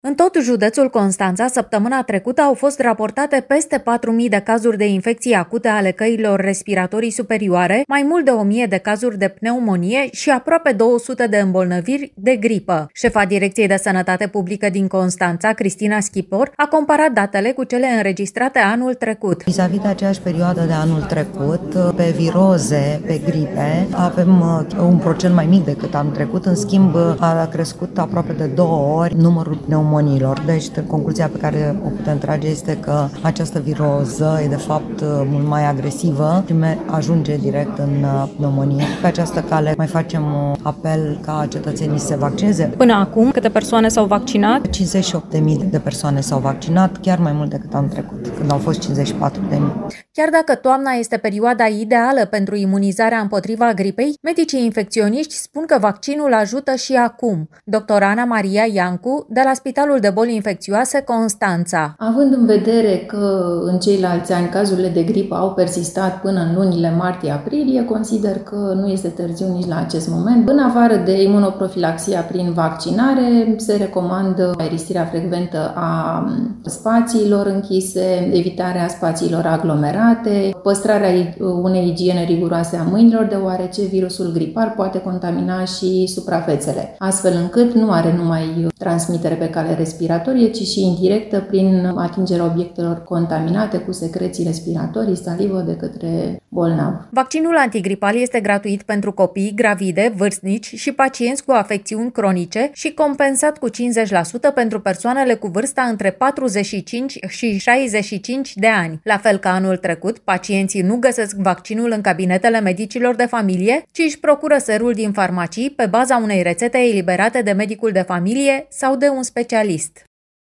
În tot județul Constanța, săptămâna trecută au fost raportate peste 4.000 de cazuri de infecții acute ale căilor respiratorii superioare, mai mult de 1.000 de cazuri de pneumonie și aproape 200 de îmbolnăviri de gripă. Șefa Direcției de Sănătate Publică din Constanța, Cristina Schipor, a comparat datele cu cele înregistrate anul trecut. Vis-a-vis de aceeași perioadă de anul trecut, pe viroze, pe gripe, avem un procent mai mic decât anul trecut, în schimb a crescut aproape de 2 ori numărul pneumonilor. Deci, concluzia pe care o putem trage este că această viroză e de fapt mult mai agresivă și ajunge direct în pneumonie. Pe această cale mai facem apel ca cetățenii să se vaccineze. Până acum, câte persoane s-au vaccinat? 58.000 de persoane s-au vaccinat, chiar mai mult decât anul trecut, când au fost 54.000. Chiar dacă toamna este perioada ideală pentru imunizarea împotriva gripei, medicii infecționiști spun că vaccinul ajută și acum. Dr. Ana Maria Iancu, de la Spitalul de Boli Infecțioase Constanța. Având în vedere că în ceilalți ani cazurile de gripă au persistat până în lunile martie-aprilie, consider că nu este târziu nici la acest moment. În afară de imunoprofilaxia prin vaccinare, se recomandă aerisirea frecventă a spațiilor închise, evitarea spațiilor aglomerate, păstrarea unei igiene riguroase a mâinilor, deoarece virusul gripal poate contamina și suprafețele, astfel încât nu are numai transmitere pe cale respiratorie, ci și indirectă prin atingerea obiectelor contaminate cu secreții respiratorii, salivă de către bolnav. Vaccinul antigripal este gratuit pentru copii, gravide, vârstnici și pacienți cu afecțiuni cronice și compensat cu 50% pentru persoanele cu vârsta între 45 și 65 de ani. La fel ca anul trecut, pacienții nu găsesc vaccinul în cabinetele medicilor de familie, ci își procură serul din farmacii pe baza unei rețete eliberate de medicul de familie sau de un specialist.